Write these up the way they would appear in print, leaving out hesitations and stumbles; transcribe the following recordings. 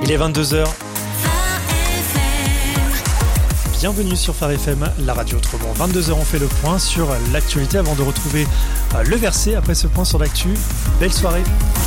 Il est 22h. Bienvenue sur Phare FM, la radio autrement. 22h, on fait le point sur l'actualité avant de retrouver le verset après ce point sur l'actu. Belle soirée.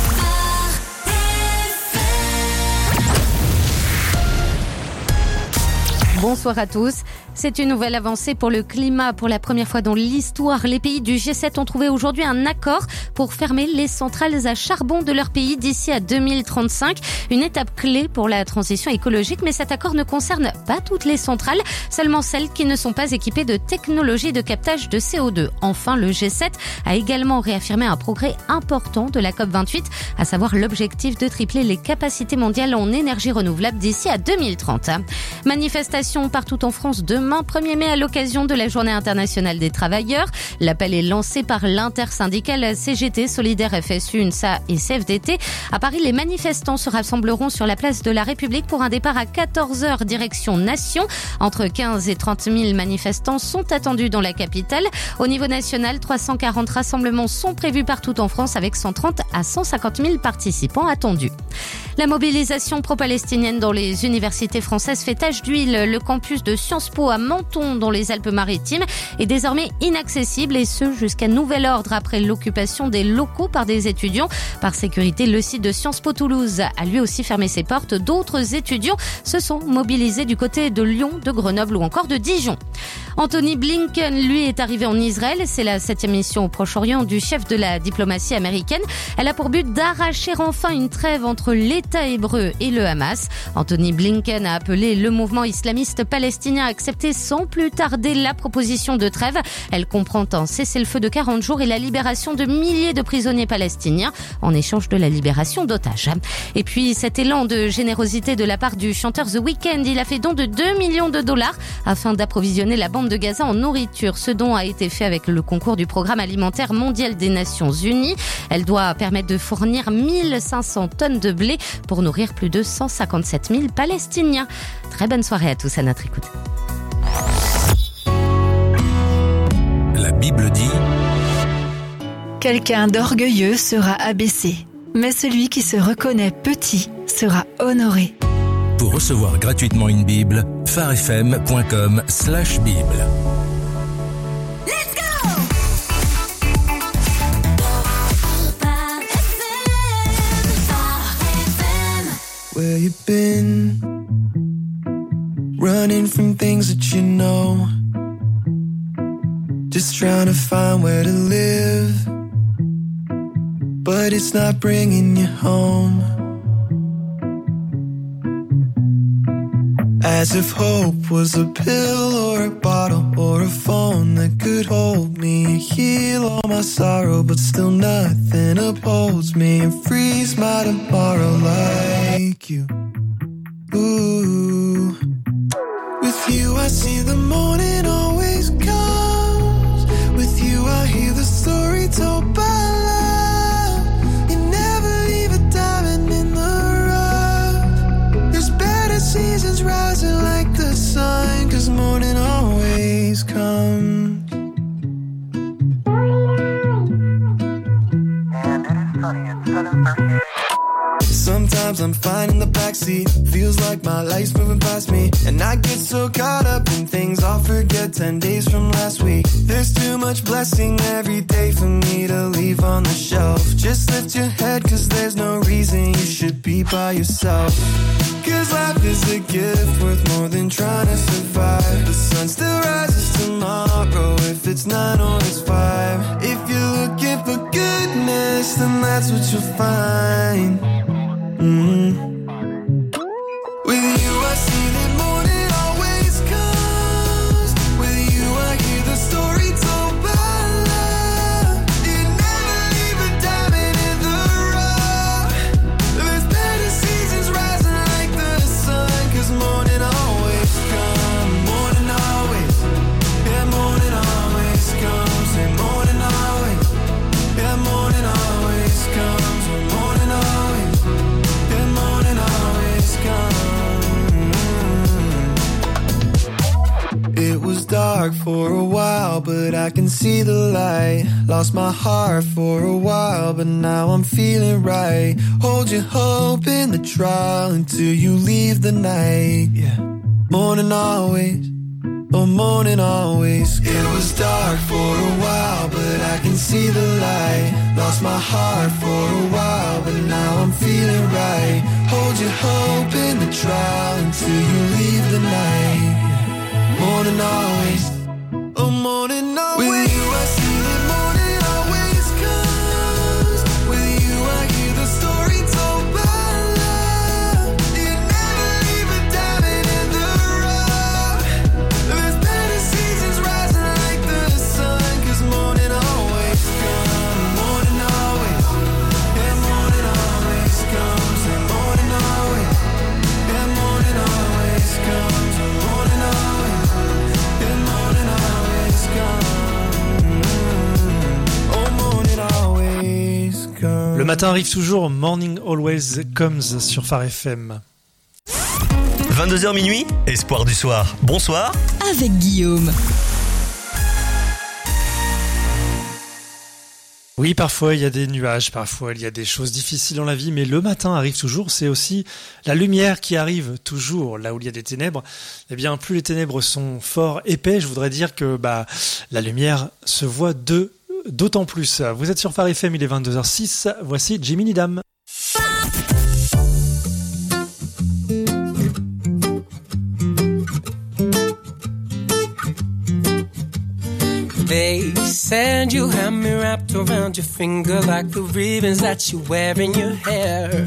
Bonsoir à tous. C'est une nouvelle avancée pour le climat. Pour la première fois dans l'histoire, les pays du G7 ont trouvé aujourd'hui un accord pour fermer les centrales à charbon de leur pays d'ici à 2035. Une étape clé pour la transition écologique, mais cet accord ne concerne pas toutes les centrales, seulement celles qui ne sont pas équipées de technologies de captage de CO2. Enfin, le G7 a également réaffirmé un progrès important de la COP28, à savoir l'objectif de tripler les capacités mondiales en énergie renouvelable d'ici à 2030. Manifestation partout en France demain 1er mai à l'occasion de la Journée internationale des travailleurs. L'appel est lancé par l'intersyndicale CGT, Solidaire, FSU, UNSA et CFDT. À Paris, les manifestants se rassembleront sur la place de la République pour un départ à 14h direction Nation. Entre 15 et 30 000 manifestants sont attendus dans la capitale. Au niveau national, 340 rassemblements sont prévus partout en France avec 130 à 150 000 participants attendus. La mobilisation pro-palestinienne dans les universités françaises fait tache d'huile. Le campus de Sciences Po à Menton, dans les Alpes-Maritimes, est désormais inaccessible et ce jusqu'à nouvel ordre après l'occupation des locaux par des étudiants. Par sécurité, le site de Sciences Po Toulouse a lui aussi fermé ses portes. D'autres étudiants se sont mobilisés du côté de Lyon, de Grenoble ou encore de Dijon. Anthony Blinken, lui, est arrivé en Israël. C'est la 7e mission au Proche-Orient du chef de la diplomatie américaine. Elle a pour but d'arracher enfin une trêve entre l'État hébreu et le Hamas. Anthony Blinken a appelé le mouvement islamiste palestinien à accepter sans plus tarder la proposition de trêve. Elle comprend un cessez-le-feu de 40 jours et la libération de milliers de prisonniers palestiniens en échange de la libération d'otages. Et puis cet élan de générosité de la part du chanteur The Weeknd, il a fait don de 2 millions de dollars afin d'approvisionner la bande de Gaza en nourriture. Ce don a été fait avec le concours du Programme alimentaire mondial des Nations Unies. Elle doit permettre de fournir 1500 tonnes de blé pour nourrir plus de 157 000 Palestiniens. Très bonne soirée à tous à notre écoute. La Bible dit: quelqu'un d'orgueilleux sera abaissé, mais celui qui se reconnaît petit sera honoré. Pour recevoir gratuitement une Bible, pharefm.com/Bible. Let's go! Where you been? Running from things that you know. Just trying to find where to live, but it's not bringing you home. As if hope was a pill or a bottle or a phone that could hold me and heal all my sorrow, but still nothing upholds me and frees my tomorrow like you. Ooh. With you I see the morning always comes. With you I hear the story told by love. You never leave a diamond in the rough. There's better seasons rising like the sun, 'cause morning always comes. And it is sunny at 7:30. Sometimes I'm fine in the backseat. Feels like my life's moving past me, and I get so caught up in things I'll forget 10 days from last week. There's too much blessing every day for me to leave on the shelf. Just lift your head, 'cause there's no reason you should be by yourself. 'Cause life is a gift worth more than trying to survive. The sun still rises tomorrow, if it's 9 or it's 5. If you're looking for goodness, then that's what you'll find. With you I see that morning always comes. With you I hear the story told by love. You never leave a diamond in the rough. There's better seasons rising like the sun, 'cause morning always comes. Morning always, yeah, morning always comes. And morning always, yeah, morning always comes. Morning always, yeah, morning always comes. It was dark for a while, while, but I can see the light. Lost my heart for a while, but now I'm feeling right. Hold your hope in the trial until you leave the night. Yeah. Morning always, oh morning always. It was dark for a while, but I can see the light. Lost my heart for a while, but now I'm feeling right. Hold your hope in the trial until you leave the night. Morning always, oh morning always. With you I see that morning always comes. With you I hear the story told by love. You never leave a diamond in the rough. There's better seasons rising like the sun, 'cause morning always comes. Morning always, yeah, morning always comes. And morning always, yeah, morning always comes. And morning always, yeah, morning always comes. Oh, morning always comes. Le matin arrive toujours, Morning Always Comes sur Phare FM. 22h minuit, Espoir du soir. Bonsoir. Avec Guillaume. Oui, parfois il y a des nuages, parfois il y a des choses difficiles dans la vie, mais le matin arrive toujours, c'est aussi la lumière qui arrive toujours. Là où il y a des ténèbres, eh bien plus les ténèbres sont fort épais, je voudrais dire que la lumière se voit d'autant plus. Vous êtes sur Phare FM, il est 22h06, voici Jimmy Needham. They said you had me wrapped around your finger like the ribbons that you wear in your hair.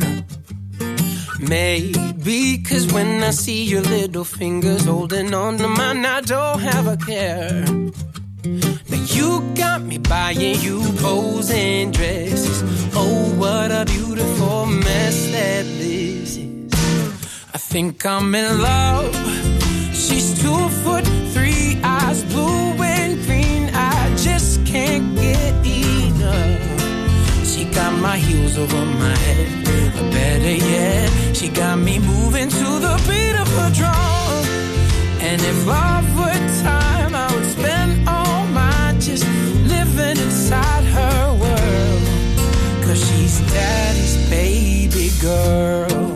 Maybe 'cause when I see your little fingers holding on to mine, I don't have a care. But you got me buying you posing dresses. Oh, what a beautiful mess that this is. I think I'm in love. She's 2'3", eyes blue and green. I just can't get enough. She got my heels over my head, or better yet, she got me moving to the beat of her drum. And if love were time, I would spend all mine just living inside her world. 'Cause she's daddy's baby girl.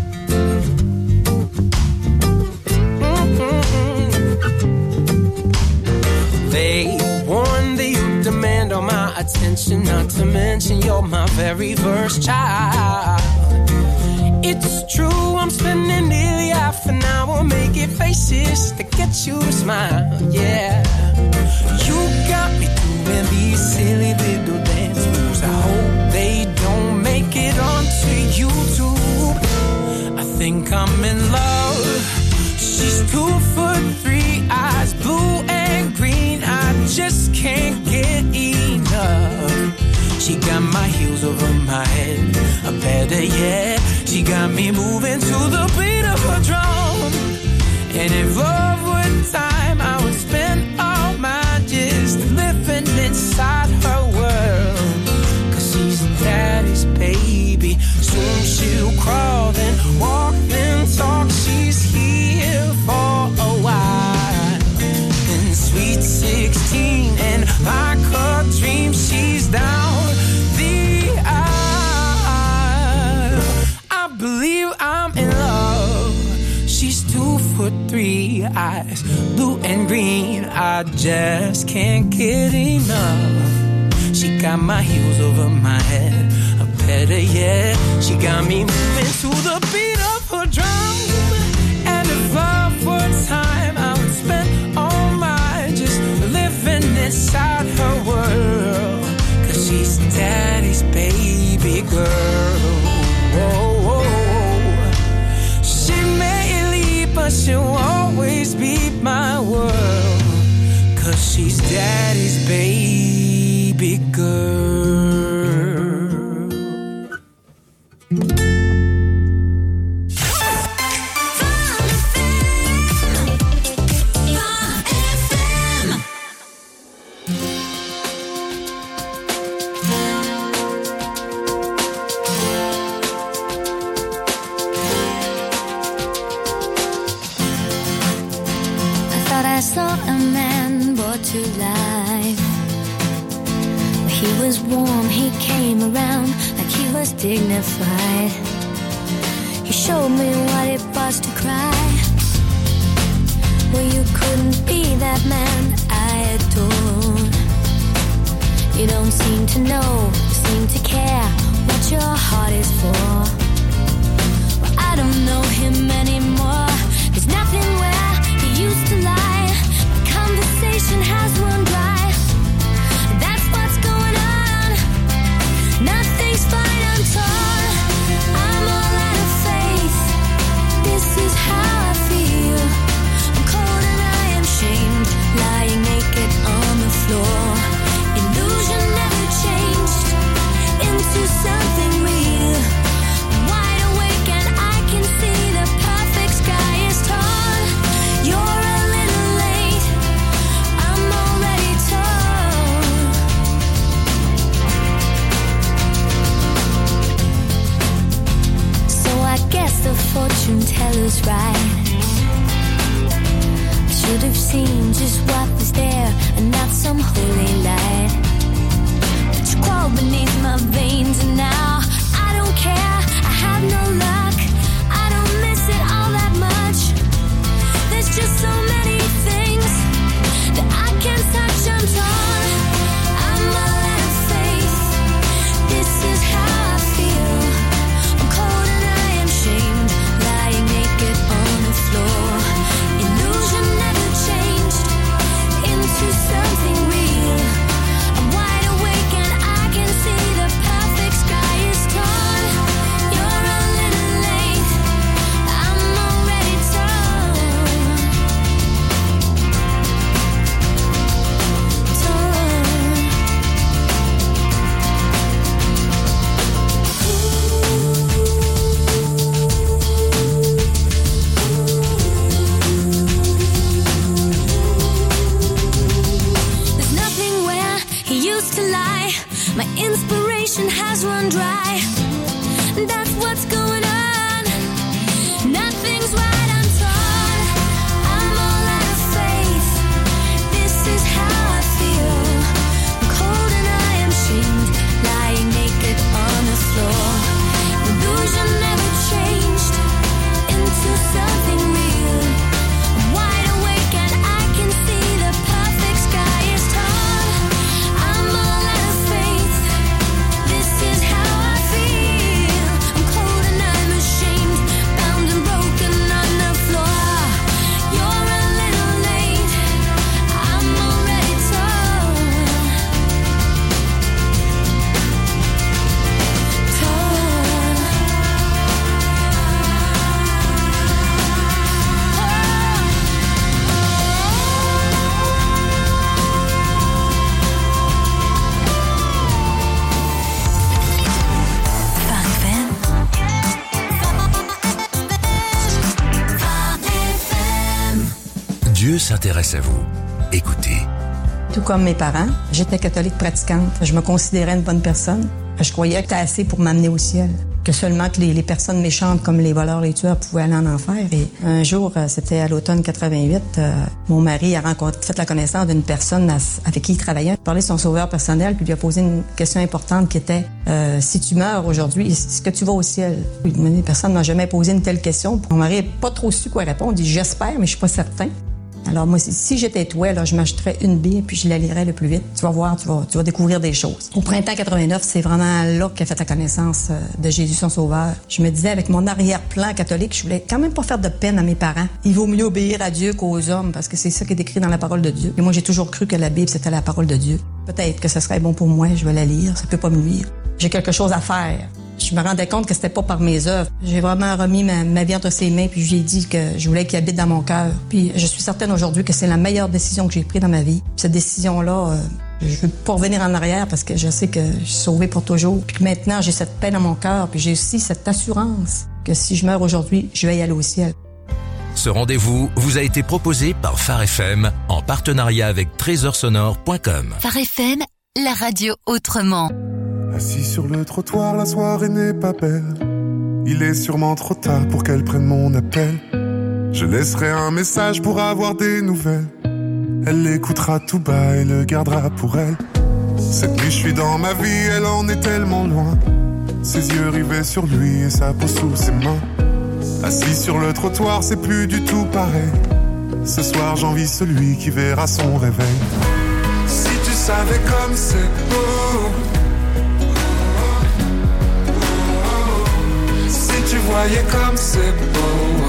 They warn that you demand all my attention, not to mention you're my very first child. It's true, I'm spending nearly half an hour making faces to get you to smile, yeah. You got me doing these silly little dance moves. I hope they don't make it onto YouTube. I think I'm in love. She's 2'3", eyes blue and green. I just can't get enough. She got my heels over my head, or better yet, she got me moving to the beat of her drum. And if love were time, I would spend all my just living inside her world. 'Cause she's daddy's baby. Soon she'll crawl, then walk, then talk. She's here for a while. In sweet 16 and like her dream, she's down the aisle. I believe I'm in love. She's 2'3", eyes blue and green. I just can't get enough. She got my heels over my head, or better yet, she got me moving to the beat of her drum. And if love were time, I would spend all mine just living inside her world. 'Cause she's daddy's baby girl. Whoa, whoa. She may leave, but she'll always be my world. 'Cause she's daddy's baby girl. I saw a man brought to life. dignified. You showed me what it was to cry. Well, you couldn't be that man I adored. You don't seem to know, seem to care what your heart is for. Well, I don't know him anymore. There's nothing where he used to lie. The conversation has run dry. That's what's going on. Nothing's fine, I'm torn. I'm all out of faith. This is how I feel. I'm cold and I am shamed, lying naked on the floor. Illusion never changed into something real. I'm wide awake and I can see the perfect sky is torn. You're a little late, I'm already torn. So I guess the fortune teller's right. I should have seen just what was there and not some holy light. But you crawl beneath my veins and now I don't care, I have no luck. I don't miss it all that much. There's just so many things that I can't touch, I'm torn. I'm all out of faith. This is how I feel. I'm cold and I am shamed, lying naked on the floor. Illusion never changed into something real. I'm wide awake and I can see the perfect sky is torn. You're a little late, I'm already torn. There's nothing where he used to lie. My inspiration has run dry. That's what's going on. Nothing's right, I'm torn. I'm all out of faith. This is how I feel. I'm cold and I am shamed, lying naked on the floor. Illusion never changed into something real. I'm wide awake and I can see the perfect sky is torn. I'm all out of faith. This is how I feel. I'm cold and I'm ashamed, bound and broken on the floor. You're a little late, I'm already torn. Dieu s'intéresse à vous. Écoutez. Tout comme mes parents, j'étais catholique pratiquante. Je me considérais une bonne personne. Je croyais que c'était assez pour m'amener au ciel. Que seulement que les personnes méchantes comme les voleurs, les tueurs pouvaient aller en enfer. Et un jour, c'était à l'automne 88, mon mari a fait la connaissance d'une personne avec qui il travaillait. Il a parlé de son sauveur personnel puis lui a posé une question importante qui était si tu meurs aujourd'hui, est-ce que tu vas au ciel? Personne ne m'a jamais posé une telle question. Mon mari n'a pas trop su quoi répondre. Il dit j'espère, mais je suis pas certain. Alors moi, si j'étais toi, là, je m'achèterais une Bible puis je la lirais le plus vite. Tu vas voir, tu vas découvrir des choses. Au printemps 89, c'est vraiment là qu'a fait la connaissance de Jésus, son sauveur. Je me disais, avec mon arrière-plan catholique, je voulais quand même pas faire de peine à mes parents. Il vaut mieux obéir à Dieu qu'aux hommes parce que c'est ça qui est écrit dans la parole de Dieu. Et moi, j'ai toujours cru que la Bible, c'était la parole de Dieu. Peut-être que ce serait bon pour moi, je vais la lire, ça peut pas me nuire. J'ai quelque chose à faire. Je me rendais compte que c'était pas par mes œuvres. J'ai vraiment remis ma vie entre ses mains puis je lui ai dit que je voulais qu'il habite dans mon cœur. Puis je suis certaine aujourd'hui que c'est la meilleure décision que j'ai prise dans ma vie. Puis cette décision-là, je veux pas revenir en arrière parce que je sais que je suis sauvée pour toujours. Puis que maintenant, j'ai cette paix dans mon cœur puis j'ai aussi cette assurance que si je meurs aujourd'hui, je vais y aller au ciel. Ce rendez-vous vous a été proposé par Phare FM en partenariat avec trésorsonore.com. Phare FM, la radio autrement. Assis sur le trottoir, la soirée n'est pas belle. Il est sûrement trop tard pour qu'elle prenne mon appel. Je laisserai un message pour avoir des nouvelles. Elle l'écoutera tout bas et le gardera pour elle. Cette nuit je suis dans ma vie, elle en est tellement loin. ses yeux rivés sur lui et sa peau sous ses mains. Assis sur le trottoir, c'est plus du tout pareil. Ce soir, j'envie celui qui verra son réveil. Si tu savais comme c'est beau, si tu voyais comme c'est beau.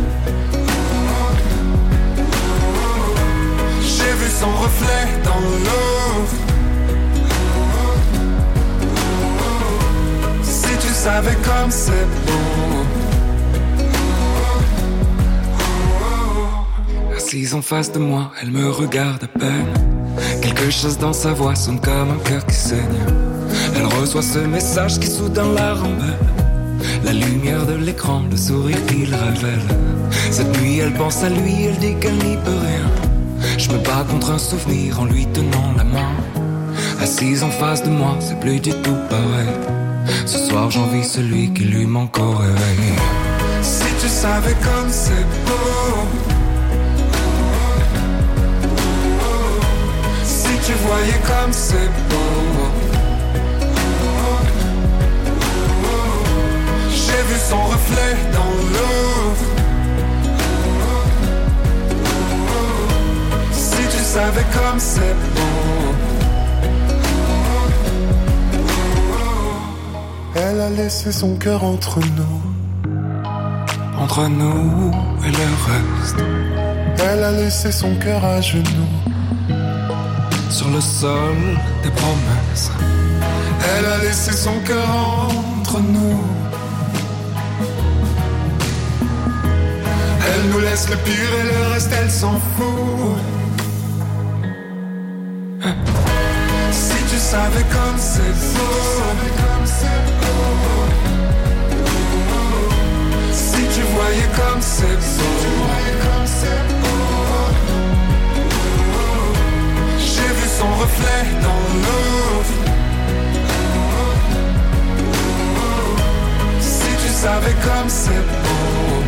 J'ai vu son reflet dans l'eau. Si tu savais comme c'est beau. Assise en face de moi, elle me regarde à peine. Quelque chose dans sa voix sonne comme un cœur qui saigne. Elle reçoit ce message qui soudain la rend belle. La lumière de l'écran, le sourire qu'il révèle. Cette nuit elle pense à lui, elle dit qu'elle n'y peut rien. Je me bats contre un souvenir en lui tenant la main. Assise en face de moi, c'est plus du tout pareil. Ce soir j'envie celui qui lui manque au réveil. Si tu savais comme c'est beau. Si tu voyais comme c'est beau. J'ai vu son reflet dans l'eau. Si tu savais comme c'est beau. Elle a laissé son cœur entre nous et le reste. Elle a laissé son cœur à genoux sur le sol des promesses. Elle a laissé son cœur entre nous. Elle nous laisse le pire et le reste elle s'en fout. Si tu savais comme c'est beau. Si tu voyais comme c'est beau. J'ai vu son reflet dans l'eau. Si tu savais comme c'est beau.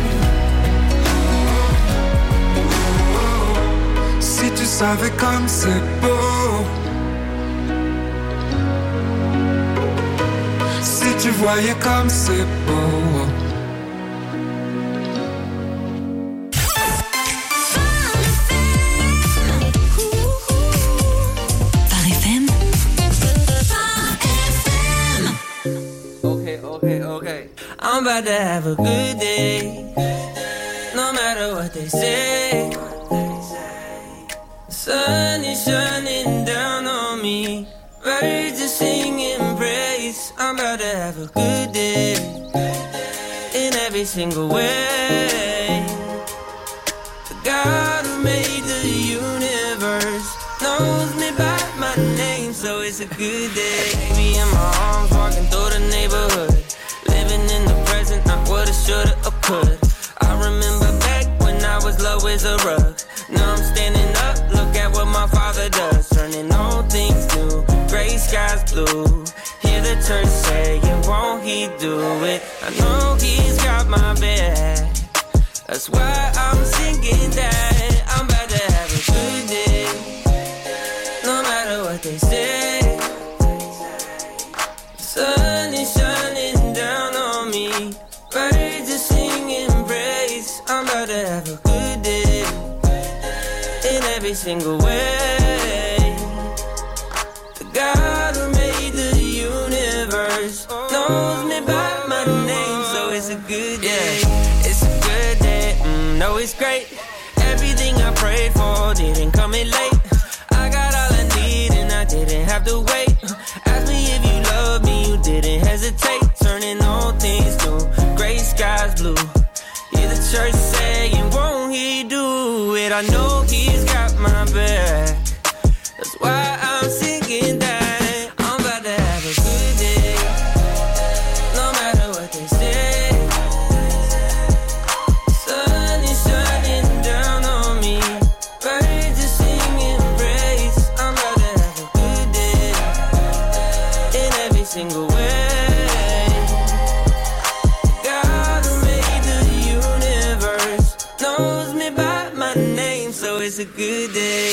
Si tu savais comme c'est beau. Si tu voyais comme c'est beau. I'm about to have a good day, no matter what they say. Sun is shining down on me, birds are singing praise. I'm about to have a good day, in every single way. The God who made the universe knows me by my name, so it's a good day. Baby in my arms, walking through the neighborhood. Living in the present, not what I shoulda or could. I remember back when I was low as a rug. Now I'm standing up, look at what my father does. Turning all things new, gray skies blue. Hear the church saying, won't he do it? I know he's got my back. That's why I'm singing that. I'm about to have a good day, no matter what they say. Sun is shining down on me, birds are singing praise. I'm about to have a good day, in every single way. The God who made the universe knows me by my name, so it's a good day. It's a good day, no it's great. Everything I prayed for didn't come in late. I got all I need and I didn't have to wait. Ask me if you love me, you didn't hesitate. Turning all things new, gray skies blue. Hear the church saying, won't he do it? I know he's got my back. That's why I'm singing that. I'm about to have a good day, no matter what they say. Sun is shining down on me, birds are singing praise. I'm about to have a good day, in every single way. God who made the universe knows me by my name, so it's a good day.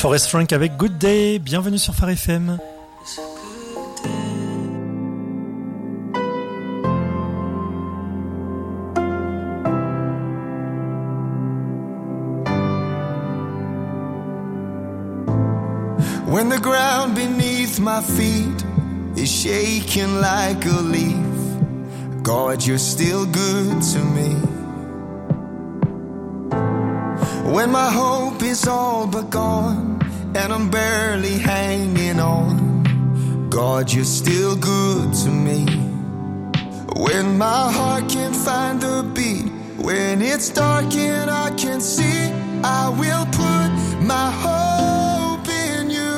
Forest Frank avec Good Day, bienvenue sur Phare FM. When the ground beneath my feet is shaking like a leaf, God, you're still good to me. When my hope is all but gone and I'm barely hanging on, God, you're still good to me. When my heart can't find a beat, when it's dark and I can't see, I will put my hope in you.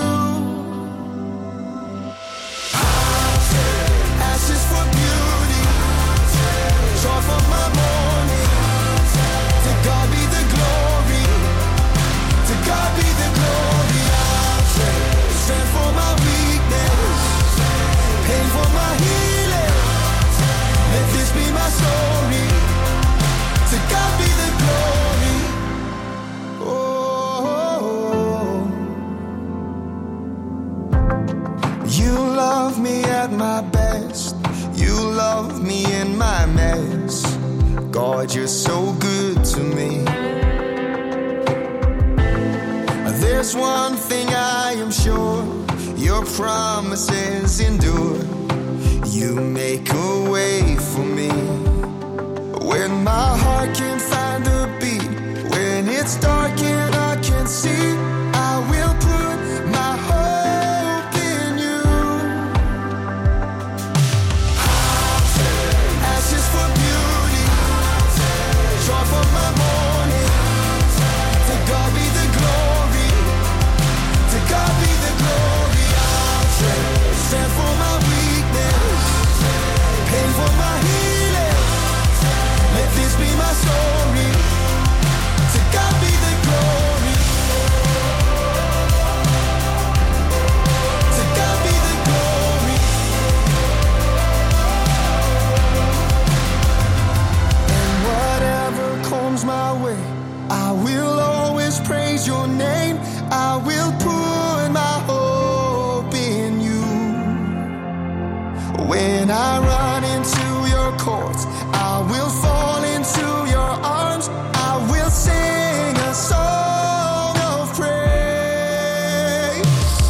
Ashes for beauty, joy for my morning. To God be the glory, to God be the glory. I'll trade strength for my weakness, pain for my healing. Let this be my story, to God be the glory. Oh, you love me at my best, you love me in my mess. God, you're so good to me. There's one thing I am sure, your promises endure. You make a way for me. When my heart can't find a beat, when it's dark and I can't see, I will put my hope in you. Ashes for beauty, joy for my morning. To God be the glory, to God be the glory. I'll trade strength for my weakness, pain for my healing. Let this be my story, to God be the glory, to God be the glory. And whatever comes my way, I will always praise your name. I will put my hope in you. When I run into your courts, I will fall into your arms. I will sing a song of praise.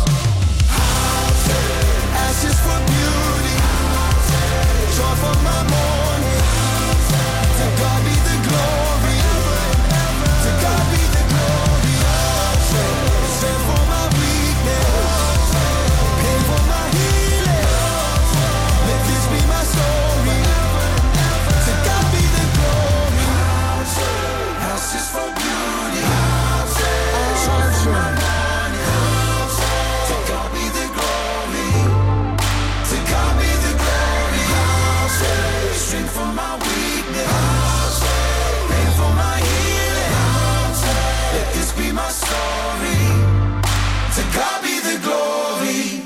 Ashes for beauty, joy for my morning. To God be the glory, to God be the glory. I'll trade strength for my weakness, pain for my healing. Let this be my story, to God be the glory. Ashes for beauty, joy for my morning. To God be the glory, to God be the glory. Strength for my weakness, pain for my healing. Let this be my story, to God be the glory.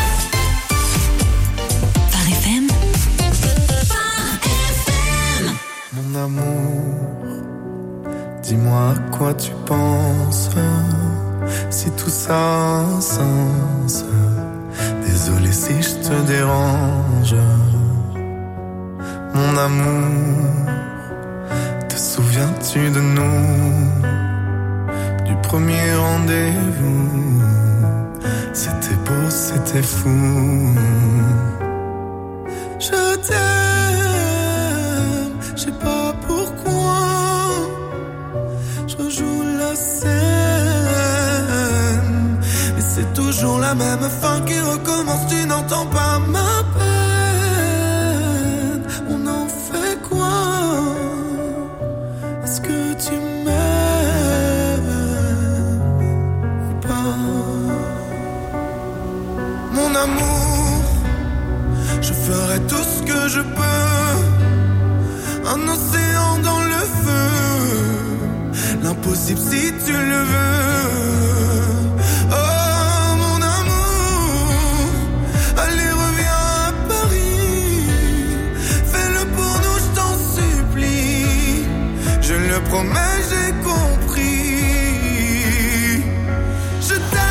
Phare FM. Mon amour, dis-moi à quoi tu penses, si tout ça a un sens. Désolé si je te dérange. Mon amour, te souviens-tu de nous, du premier rendez-vous? C'était beau, c'était fou. Je t'aime, je sais pas pourquoi. Je rejoue la scène, mais c'est toujours la même fin qui recommence. Tu n'entends pas ma peine. On en fait quoi? Est-ce que tu m'aimes ou pas? Mon amour, je ferai tout ce que je peux. Un océan dans le feu, l'impossible si tu le veux. Oh mon amour, allez reviens à Paris. Fais-le pour nous, je t'en supplie. Je le promets, j'ai compris. Je t'aime.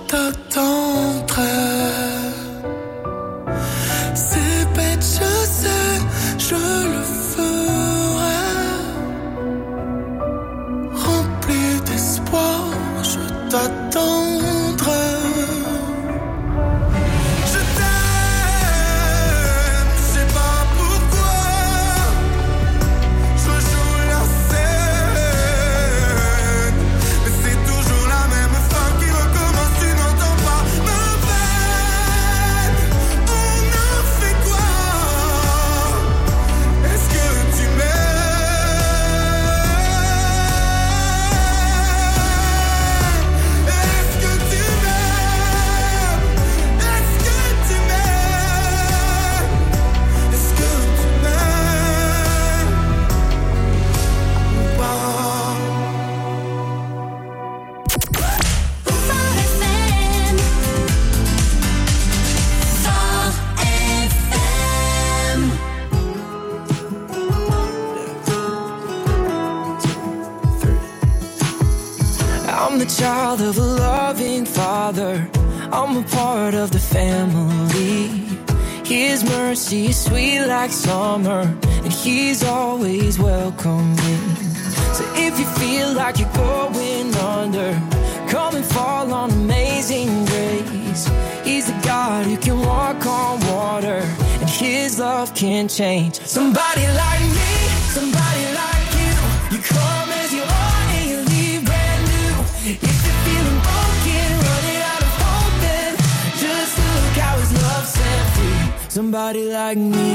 t'attendrai. C'est bête, je sais, je le ferai. Rempli d'espoir, je t'attendrai. I'm the child of a loving father. I'm a part of the family. His mercy is sweet like summer, and he's always welcoming. So if you feel like you're going under, come and fall on Amazing Grace. He's the God who can walk on water, and his love can change. Somebody like me, somebody like you. You come as you are and you leave brand new. If you're feeling broken, running out of hope, then just look how his love set free. Somebody like me.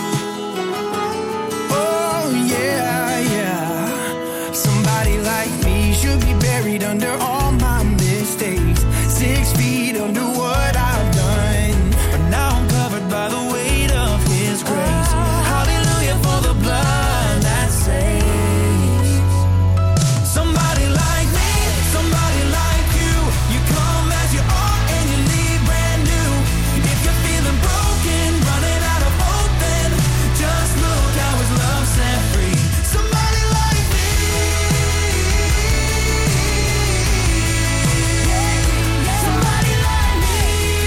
Oh yeah, yeah. Somebody like me should be buried under all my mistakes. 6 feet under what I've done, but now I'm covered by the weight of his grace. Hallelujah for the blood that saves. Somebody like me, somebody like you. You come as you are and you leave brand new. If you're feeling broken, running out of hope, then just look how his love set free. Somebody like me. Somebody like me.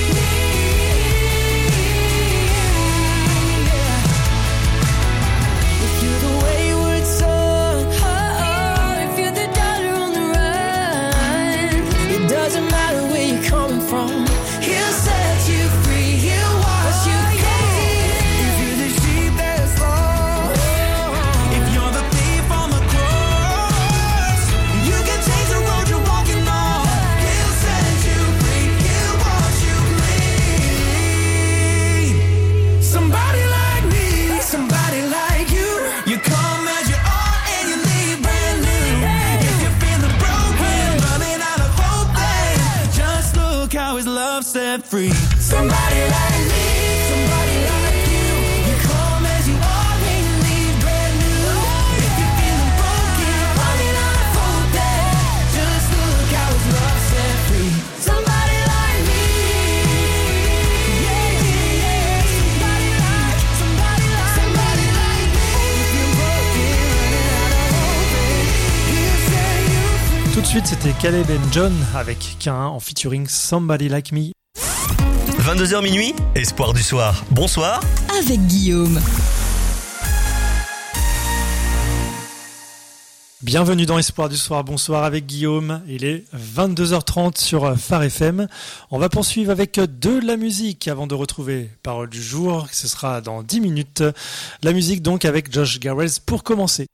If you're the wayward son, if you're the daughter on the run, it doesn't matter where you're coming from. He'll set you free. He'll wash you clean. If you're the sheep that's lost, if you're the thief on the cross, you can change the road you're walking on. He'll set you free. He'll wash you clean. Somebody like me, somebody like you. You come as you are and you leave brand new. If you're feeling broken, running out of hope, then just look how his love set free. Somebody like me, somebody like you. You come as you are and you leave brand new. If you're feeling broken, running out of hope, then just look how his love set free. Somebody like me. Yeah, yeah, yeah. Somebody like me. If you're broken, running out of hope, then he'll set you free. Tout de suite, c'était Caleb and John avec K1 en featuring Somebody Like Me. 22h minuit, Espoir du soir. Bonsoir. Avec Guillaume. Bienvenue dans Espoir du soir, bonsoir avec Guillaume. Il est 22h30 sur Phare FM. On va poursuivre avec de la musique avant de retrouver Parole du jour. Ce sera dans 10 minutes. La musique donc avec Josh Garrels pour commencer.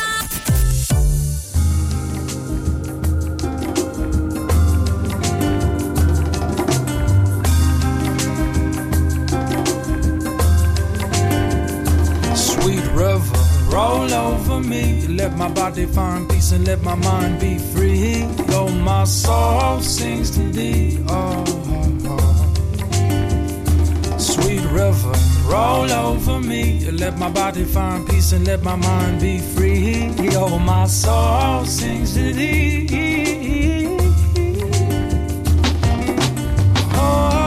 Sweet river, roll over me. Let my body find peace and let my mind be free. Oh, my soul sings to thee. Oh, oh, oh. Sweet river, roll over me. Let my body find peace and let my mind be free. Oh, my soul sings to thee. Oh.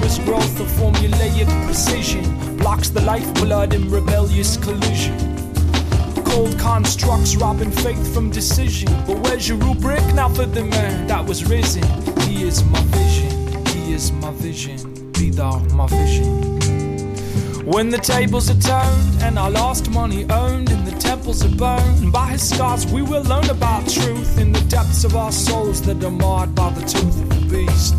continuous growth of formulaic precision blocks the lifeblood in rebellious collision. Cold constructs robbing faith from decision. But where's your rubric now for the man that was risen? He is my vision, he is my vision, be thou my vision. When the tables are turned and our lost money earned and the temples are burned, by his scars we will learn about truth in the depths of our souls that are marred by the tooth of the beast.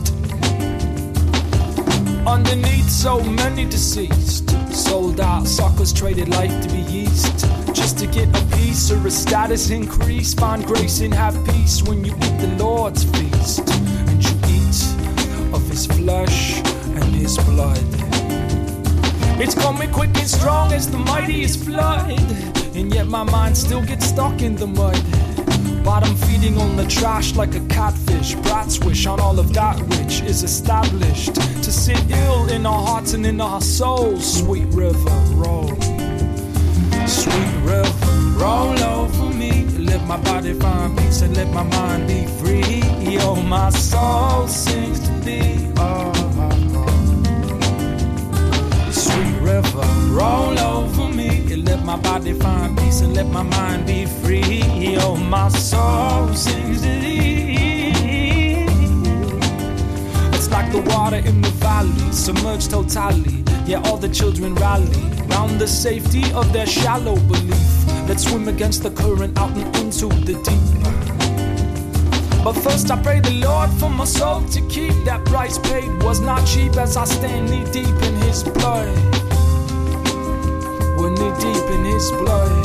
Underneath so many deceased, sold out suckers traded life to be yeast, just to get a piece or a status increase. Find grace and have peace when you eat the Lord's feast, and you eat of his flesh and his blood. It's coming quick and strong as the mightiest flood, and yet my mind still gets stuck in the mud. Bottom feeding on the trash like a catfish. Brat's wish on all of that which is established to sit ill in our hearts and in our souls. Sweet river, roll. Sweet river, roll over me. Let my body find peace and let my mind be free. Oh, my soul sings to thee. Oh. Sweet river, roll over me. Let my body find peace and let my mind be free. Oh, my soul sings to thee. It's like the water in the valley, submerged totally. Yeah, all the children rally round the safety of their shallow belief. Let's swim against the current out and into the deep. But first I pray the Lord for my soul to keep. That price paid was not cheap as I stand knee deep in his blood. We're knee deep in his blood.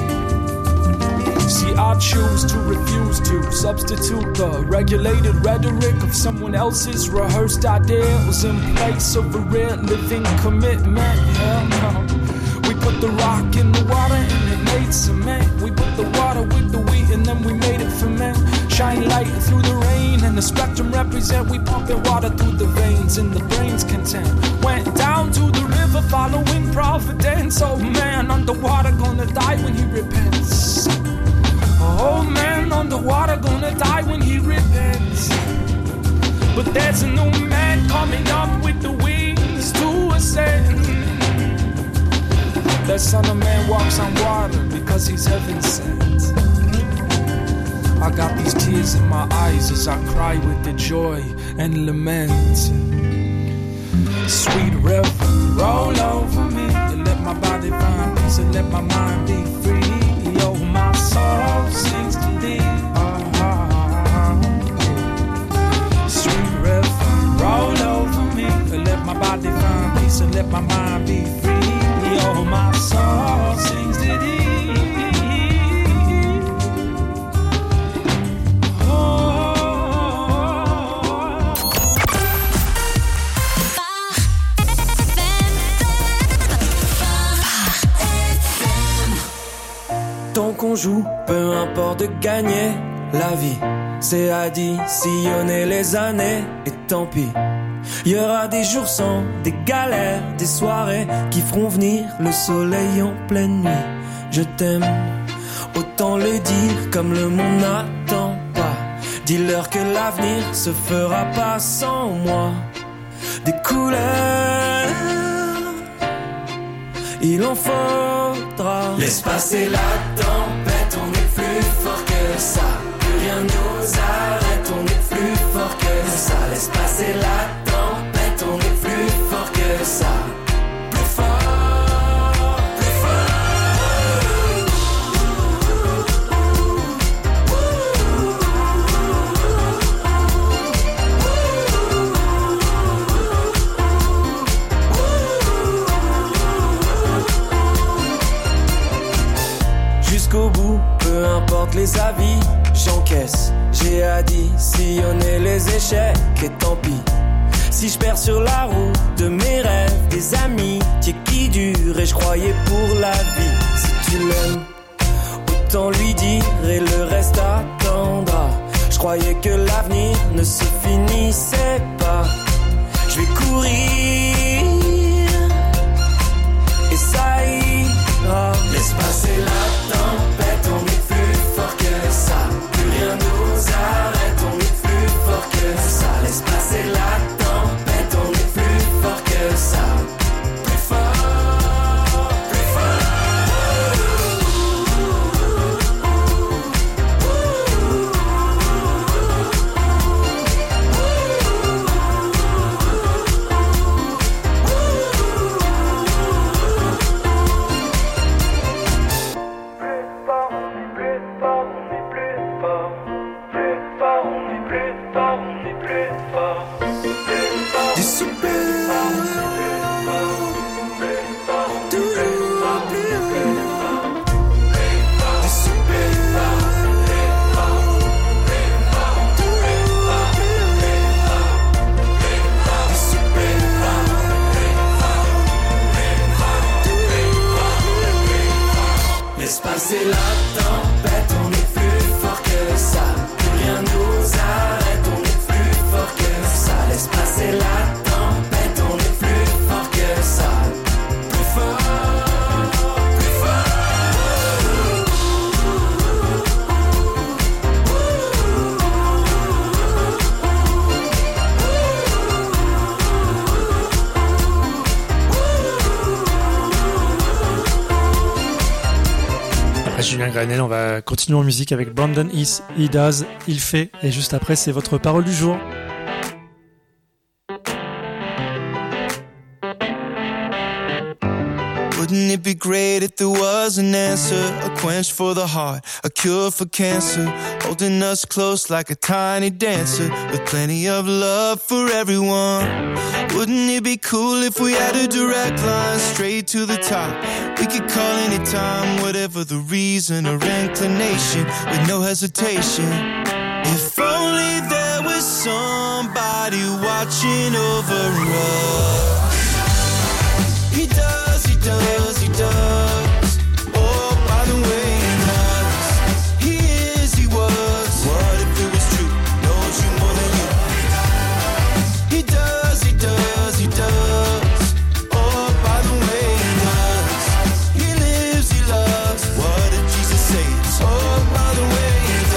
See, I choose to refuse to substitute the regulated rhetoric of someone else's rehearsed ideals in place of a real living commitment. Hell no. We put the rock in the water and it made cement. We put the water with the wheat and then we made it ferment. Shine light through the rain and the spectrum represent. We pumping water through the veins and the brain's content. Went down to the river following providence. Oh man, underwater gonna die when he repents. Oh man, underwater gonna die when he repents. But there's a new man coming up with the wings to ascend. The Son of Man walks on water because he's heaven sent. I got these tears in my eyes as I cry with the joy and lament. Sweet river, roll over me and let my body find peace and let my mind be free. Oh, my soul sings to thee. Sweet river, roll over me and let my body find peace and let my mind be free. Oh, my soul sings to thee. Tant qu'on joue, peu importe de gagner la vie, c'est additionner les années et tant pis. Il y aura des jours sans, des galères, des soirées qui feront venir le soleil en pleine nuit. Je t'aime, autant le dire comme le monde n'attend pas. Dis-leur que l'avenir se fera pas sans moi. Des couleurs, il en faudra. Laisse passer la tempête, on est plus fort que ça. Plus rien nous arrête, on est plus fort que ça. Laisse passer la tempête, on est plus fort que ça. Plus fort, plus jusqu'au bout, peu importe les avis, j'encaisse. J'ai additionné les échecs et tant pis. Si je perds sur la route de mes rêves, des amitiés qui durent et je croyais pour la vie. Si tu l'aimes, autant lui dire et le reste attendra. Je croyais que l'avenir ne se finissait pas. Je vais courir et ça ira. Laisse passer la tempête, on est plus fort que ça. Plus rien nous arrête, on est plus fort que ça. Laisse passer la tempête, on est plus Grenelle. On va continuer en musique avec Brandon Heath, He Does, Il fait. Et juste après, c'est votre parole du jour. Wouldn't it be great if there was an answer, a quench for the heart, a cure for cancer, holding us close like a tiny dancer, with plenty of love for everyone. Wouldn't it be cool if we had a direct line straight to the top? We could call anytime, whatever the reason or inclination, with no hesitation. If only there was somebody watching over us. He does, he does, he does. Oh, by the way he does. He is, he was. What if it was true? Knows you more than you. He does, he does, he does. Oh, by the way he does. He lives, he loves. What did Jesus say? Oh, by the way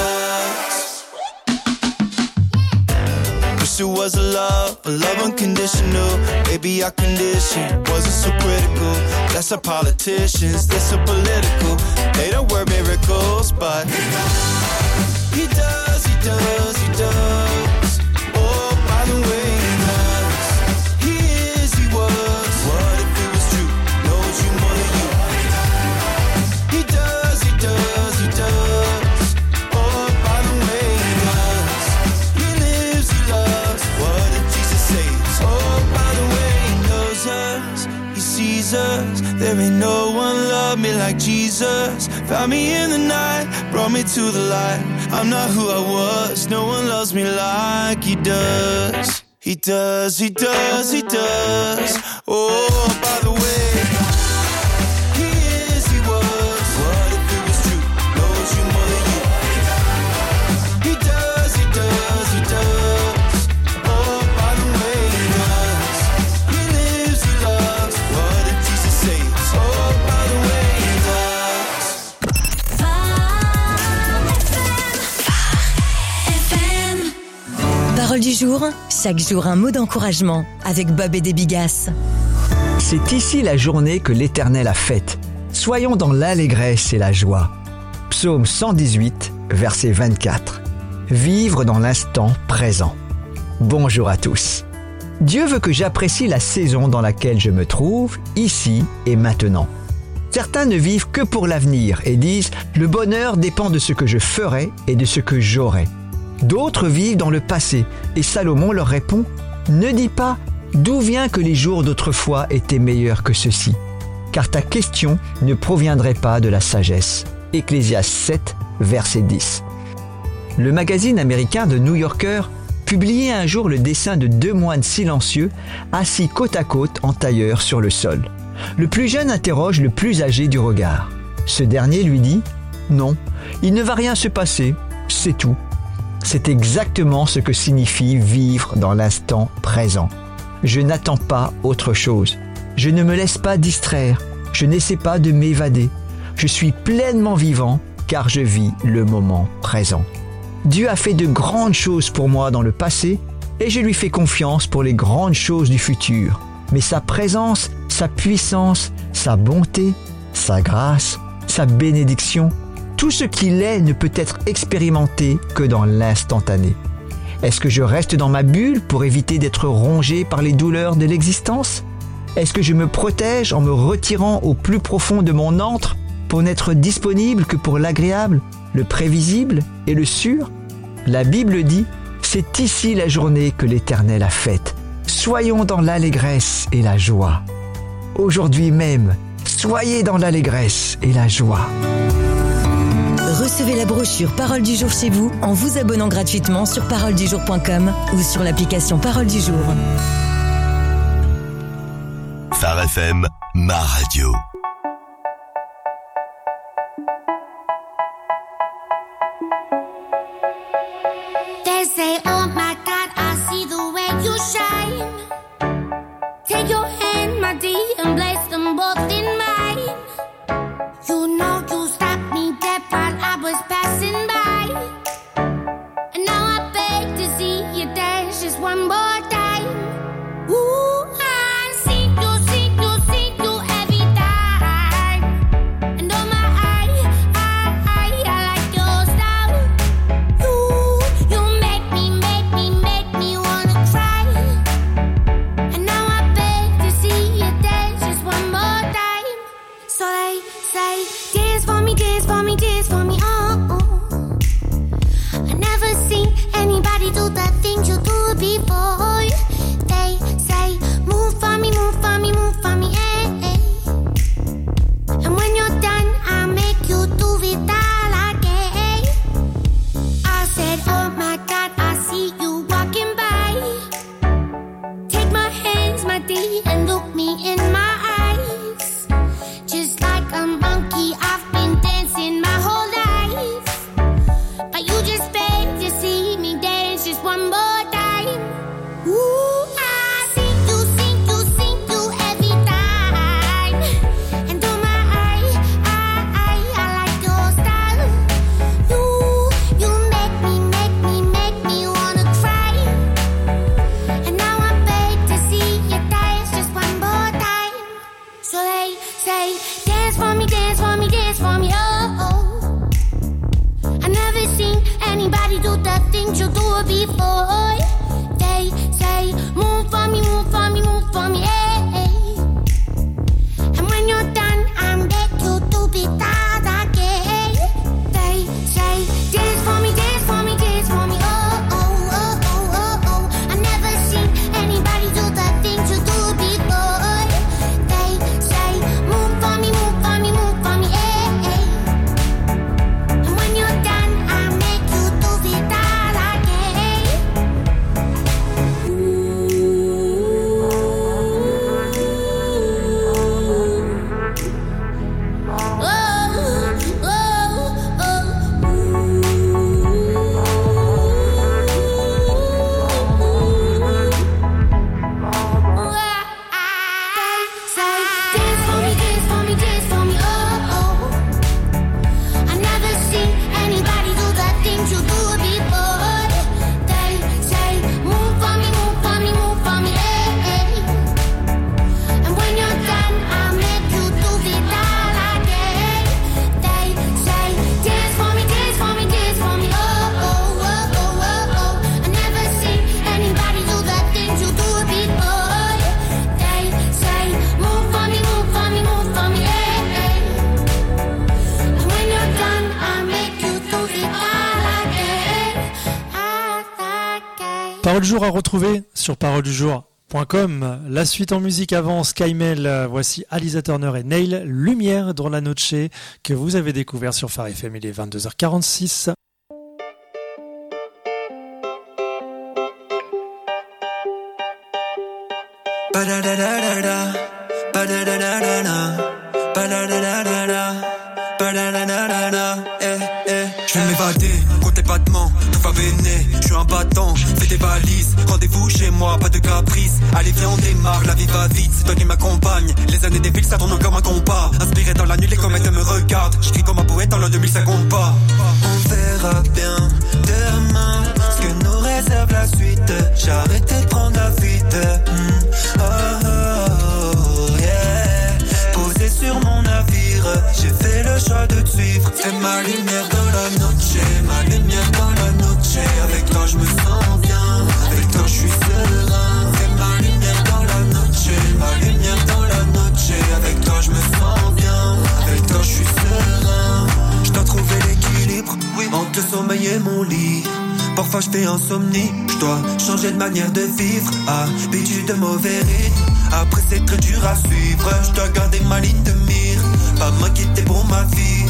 he does. Wish it was a love unconditional. Maybe our condition wasn't so critical. That's our politicians, they're so political. They don't work miracles, but he does, he does, he does. Oh, by the way he does. He is, he was. What if it was true? Knows you more than you. He does, he does, he does. Oh, by the way he does. He lives, he loves. What did Jesus say? Oh, by the way he knows us, he sees us. There ain't no one love me like Jesus. Found me in the night, brought me to the light. I'm not who I was, no one loves me like he does. He does, he does, he does. Oh, by the way, he is, he was. What if it was true? Knows you more than you. He does, he does, he does. Oh, by the way he does. He lives, he loves. What did Jesus say? Oh, by the way he does. Parole du jour, chaque jour un mot d'encouragement avec Bob et des Bigasses. C'est ici la journée que l'Éternel a faite. Soyons dans l'allégresse et la joie. Psaume 118, verset 24. Vivre dans l'instant présent. Bonjour à tous. Dieu veut que j'apprécie la saison dans laquelle je me trouve, ici et maintenant. Certains ne vivent que pour l'avenir et disent « Le bonheur dépend de ce que je ferai et de ce que j'aurai ». D'autres vivent dans le passé et Salomon leur répond « Ne dis pas d'où vient que les jours d'autrefois étaient meilleurs que ceux-ci, car ta question ne proviendrait pas de la sagesse. » Ecclésiaste 7, verset 10. Le magazine américain The New Yorker publiait un jour le dessin de deux moines silencieux assis côte à côte en tailleur sur le sol. Le plus jeune interroge le plus âgé du regard. Ce dernier lui dit « Non, il ne va rien se passer, c'est tout. » C'est exactement ce que signifie vivre dans l'instant présent. Je n'attends pas autre chose. Je ne me laisse pas distraire. Je n'essaie pas de m'évader. Je suis pleinement vivant car je vis le moment présent. Dieu a fait de grandes choses pour moi dans le passé et je lui fais confiance pour les grandes choses du futur. Mais sa présence, sa puissance, sa bonté, sa grâce, sa bénédiction, tout ce qu'il est ne peut être expérimenté que dans l'instantané. Est-ce que je reste dans ma bulle pour éviter d'être rongé par les douleurs de l'existence? Est-ce que je me protège en me retirant au plus profond de mon antre pour n'être disponible que pour l'agréable, le prévisible et le sûr? La Bible dit « C'est ici la journée que l'Éternel a faite. Soyons dans l'allégresse et la joie. » Aujourd'hui même, soyez dans l'allégresse et la joie. Recevez la brochure Parole du jour chez vous en vous abonnant gratuitement sur paroledujour.com ou sur l'application Parole du jour. Phare FM, ma radio. They say, oh my God, I see the way you shine. Take your hand, my dear, and place them both in mine. You know you stopped me dead while I was passing by. And now I beg to see you dance just one more time. Ooh, I see you every time. And oh my, I before. They say, move for me, move for me, move for me, hey. And when you're done, I beg you to be that again. They say, dance for me, dance for me, dance for me, oh, oh, oh, oh, oh, oh. I never seen anybody do the things you do before. They say, move for me, move for me, move for me, hey, hey. And when you're done, I make you do be that again. Parole du jour à retrouver sur paroledujour.com. La suite en musique avant Skymel. Voici Alisa Turner et Nail, Lumière dans la Noche, que vous avez découvert sur Phare FM. Il est 22h46. Je vais m'évader, comptez pas de ment, tout va véner, je suis un battant, fais tes valises, rendez-vous chez moi, pas de caprice, allez viens on démarre, la vie va vite, c'est toi qui m'accompagne, les années défilent, ça tourne comme un compas, inspiré dans la nuit, les comètes me regardent, je crie comme un poète, en l'an 2000 ça compte pas. On verra bien demain ce que nous réserve la suite, j'ai arrêté de prendre la fuite, oh, oh, oh, yeah. Posé sur mon navire, j'ai fait le choix de te suivre. T'es ma lumière dans la noche, ma lumière dans la noche. Avec toi je me sens bien, avec toi je suis serein. T'es ma lumière dans la noche, ma lumière dans la noche. Avec toi je me sens bien, avec toi je suis serein. Je dois trouver l'équilibre, oui, entre le sommeil et mon lit. Parfois je fais insomnie, je dois changer de manière de vivre. Habitude de mauvais rythme, après c'est très dur à suivre. Je dois garder ma ligne de mire, pas m'inquiéter pour ma vie.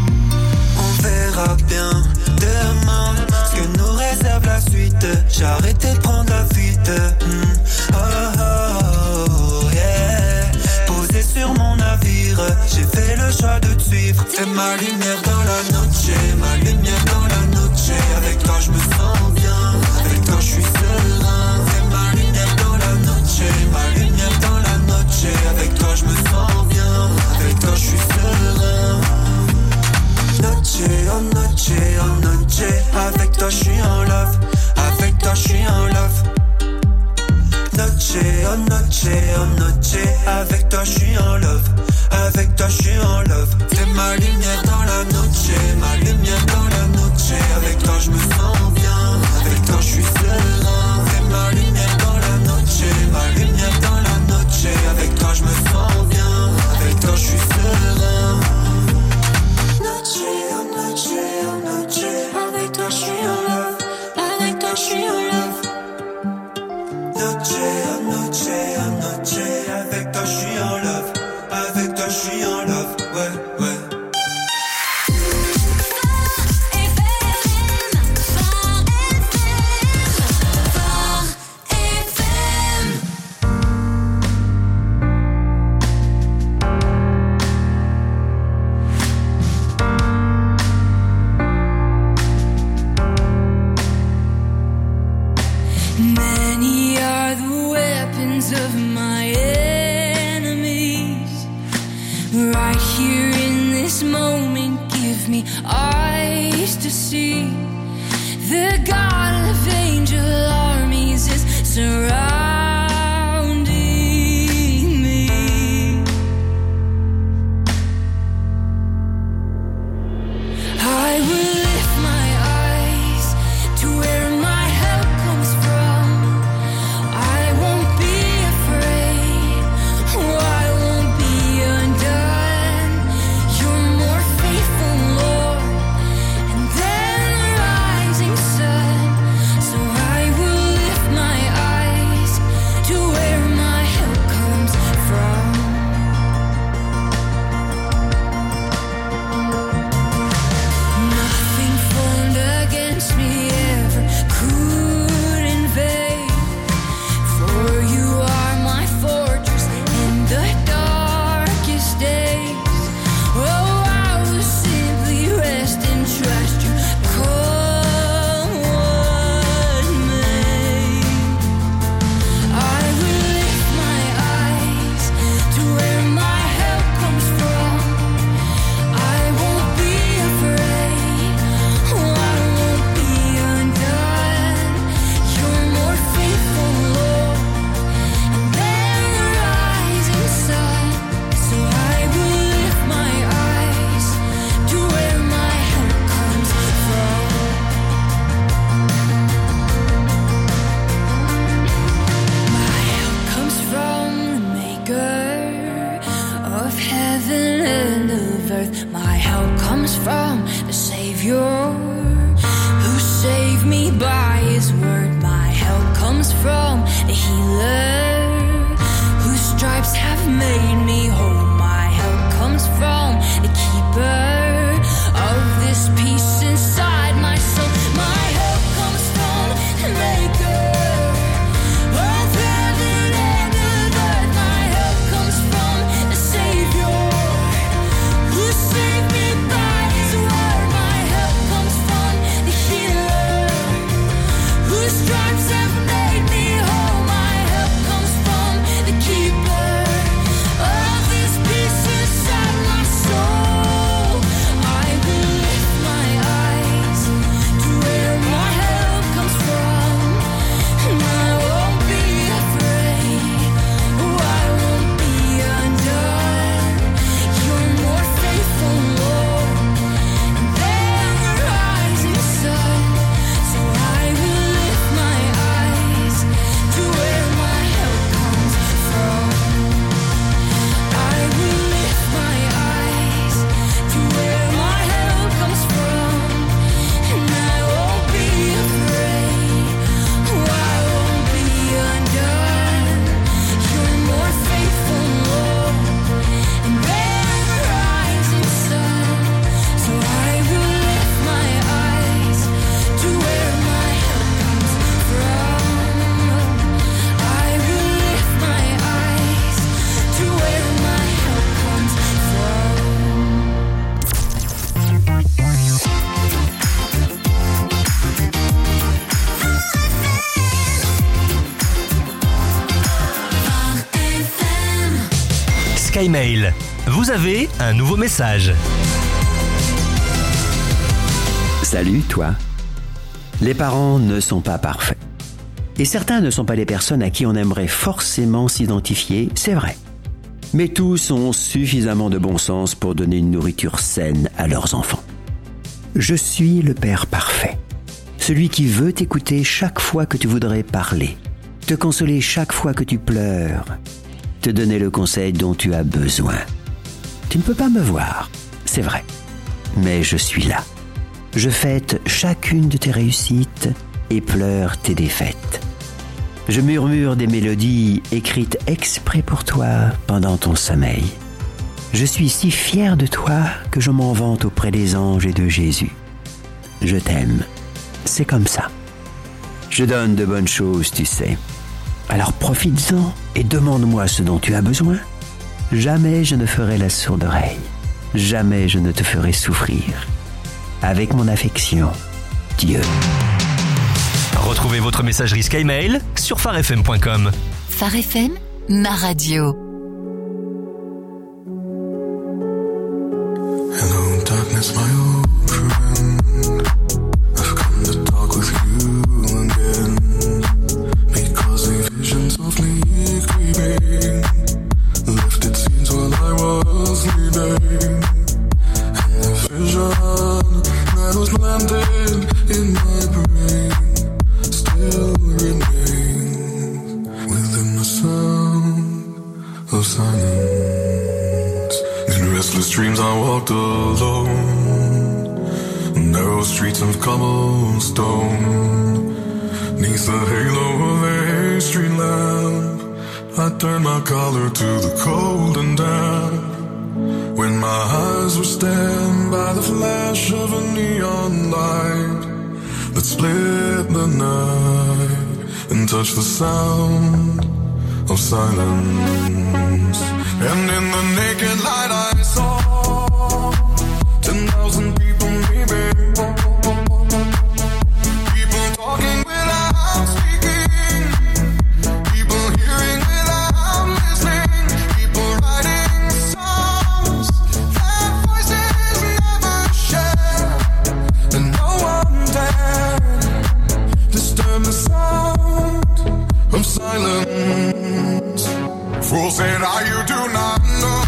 On verra bien demain ce que nous réserve la suite. J'ai arrêté de prendre la fuite, oh, oh, oh, yeah. Posé sur mon navire, j'ai fait le choix de te suivre. T'es ma lumière dans la noche, ma lumière dans la noche. Avec toi je me sens bien, avec toi je suis serein. T'es ma lumière dans la noche, ma lumière dans la noche. Avec toi je me sens bien, avec toi je suis serein. Noche, oh noche, oh noche. Avec toi je suis en love, avec toi je suis en love. Noche, oh noche, oh noche. Avec toi je suis en love, avec toi je suis en love. T'es ma lumière dans la noche, ma lumière dans la noche. Avec toi je me sens bien, avec toi je suis serein. T'es ma lumière dans la noche, ma lumière dans la noche. Avec toi je me sens bien, avec toi je suis serein. Noche, oh noche, oh noche. Avec toi je suis en love, avec toi je suis en love. Noche, oh noche, oh noche. Avec toi je suis en love. earth. My help comes from the Savior who saved me by His word. My help comes from the healer whose stripes have made me whole. My help comes from the keeper of this peace inside my soul. My help comes from the maker of heaven and of earth. My help comes from the Savior who saved me by His word. My help comes from the healer whose stripes have made me whole. My help comes from the keeper of this peace inside my soul. I will lift my eyes to where my help comes from, and I won't be afraid. Oh, I won't be undone. You're more faithful, Lord, than the rising sun. So I will lift my eyes to where my help comes from. I will lift my eyes to where my help comes from, and I won't be afraid. Oh, I won't be undone. You're more faithful, Lord, and than the rising sun. So I will lift my eyes to where my help comes from. I will lift my eyes to where my help comes from. Skymail, vous avez un nouveau message. Salut, toi. Les parents ne sont pas parfaits. Et certains ne sont pas les personnes à qui on aimerait forcément s'identifier, c'est vrai. Mais tous ont suffisamment de bon sens pour donner une nourriture saine à leurs enfants. Je suis le père parfait. Celui qui veut t'écouter chaque fois que tu voudrais parler, te consoler chaque fois que tu pleures, te donner le conseil dont tu as besoin. Tu ne peux pas me voir, c'est vrai, mais je suis là. Je fête chacune de tes réussites et pleure tes défaites. Je murmure des mélodies écrites exprès pour toi pendant ton sommeil. Je suis si fier de toi que je m'en vante auprès des anges et de Jésus. Je t'aime, c'est comme ça. Je donne de bonnes choses, tu sais. Alors profites-en et demande-moi ce dont tu as besoin. Jamais je ne ferai la sourde oreille. Jamais je ne te ferai souffrir. Avec mon affection, Dieu. Retrouvez votre messagerie Skymail sur farfm.com. Phare FM, ma radio. Hello, darkness, my old friend. I've come to talk with you again. Because a vision softly creeping left its scenes while I was sleeping. And the vision that was landed in my brain still remains within the sound of silence. In restless dreams I walked alone, narrow streets of cobblestone. Neath the halo of a street lamp, I turned my collar to the cold and damp. When my eyes were stabbed by the flash of a neon light that split the night and touched the sound of silence. And in the naked light I saw 10,000 people maybe, people talking without speaking, people hearing without listening, people writing songs that voices never share, and no one dared disturb the sound of silence. Fool said, you do not know.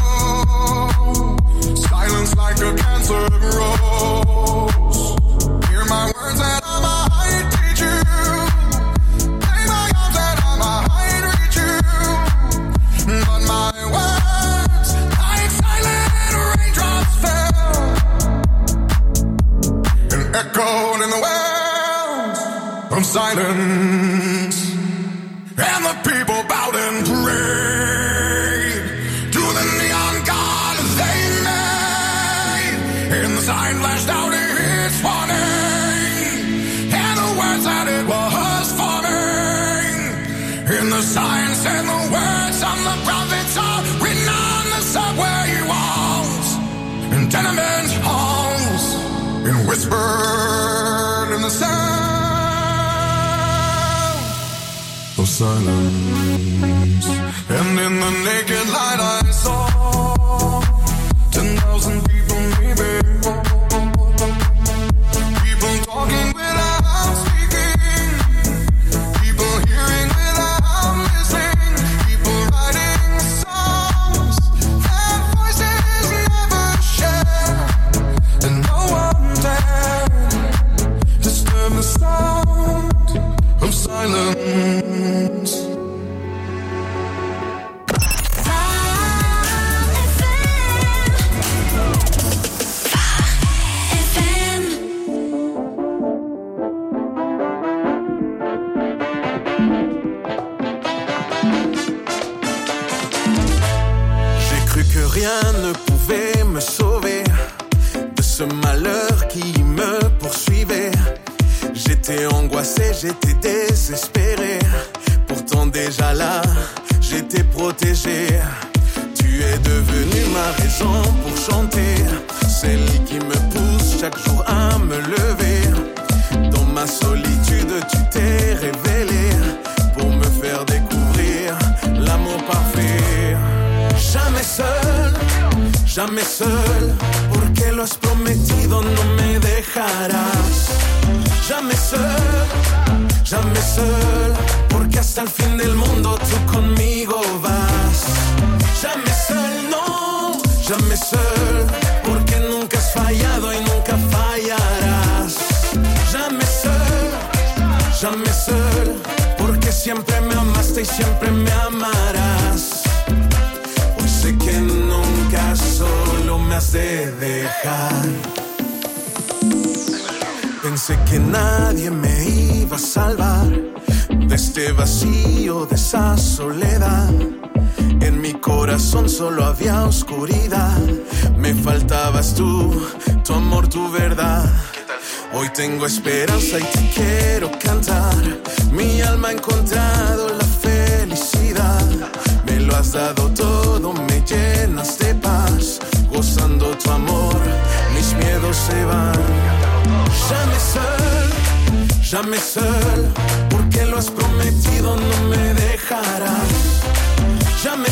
Silence like a cancer grows. Hear my words and I might teach you. Play my arms and I might reach you. But my words, like silent raindrops fell. silence, and the people bowed and prayed to the neon god they made. And the sign flashed out its warning, and the words that it was forming. And the sign said the words on the prophets are written on the subway walls and tenement halls, and whispered in the sound of silence. And in the naked light I saw 10,000 people maybe, people talking without speaking, people hearing without listening, people writing songs that voices never share, and no one dared disturb the sound of silence. J'ai cru que rien ne pouvait me sauver de ce malheur qui me poursuivait. J'étais angoissé, j'étais désespéré. Pourtant déjà là, j'étais protégé. Tu es devenu ma raison pour chanter, celle qui me pousse chaque jour à me lever. Dans ma solitude, tu t'es révélé pour me faire découvrir l'amour parfait. Jamais seul, porque lo has prometido, no me dejarás. Jamais seul, porque hasta el fin del mundo tú conmigo vas. Jamais seul, no, jamais seul, porque nunca has fallado y nunca fallarás. Jamais seul, porque siempre me amaste y siempre me amarás. Hoy sé que nunca solo me has de dejar. Pensé que nadie me iba a salvar de este vacío, de esa soledad. En mi corazón solo había oscuridad. Me faltabas tú, tu amor, tu verdad. Hoy tengo esperanza y te quiero cantar. Mi alma ha encontrado la felicidad. Me lo has dado todo, me llenas de paz. Gozando tu amor, mis miedos se van. Jamais seul, porque lo has prometido, no me dejarás. Jamais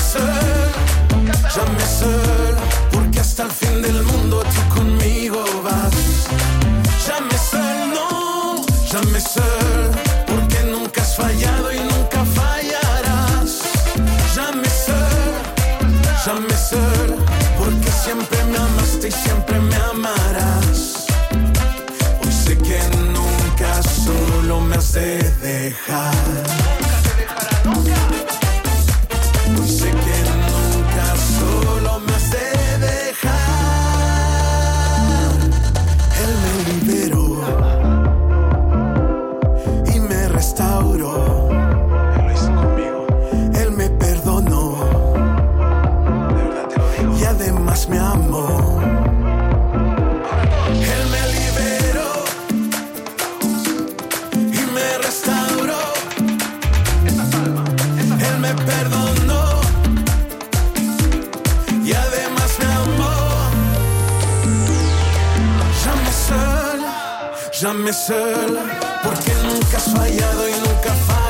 seul, porque hasta el fin del mundo tú conmigo vas. Jamais seul, no, jamais seul, porque nunca has fallado y nunca fallarás. Jamais seul, porque siempre me amaste y siempre me amarás. Hoy sé que nunca solo me has de dejar. Hoy sé que nunca solo me has de dejar. Él me liberó y me restauró. Él lo hizo conmigo. Él me perdonó. De verdad te lo digo. Y además me amó. Él me liberó y me restauró. Él me perdonó y además me amó. Jamais seul, porque nunca has fallado y nunca fallarás.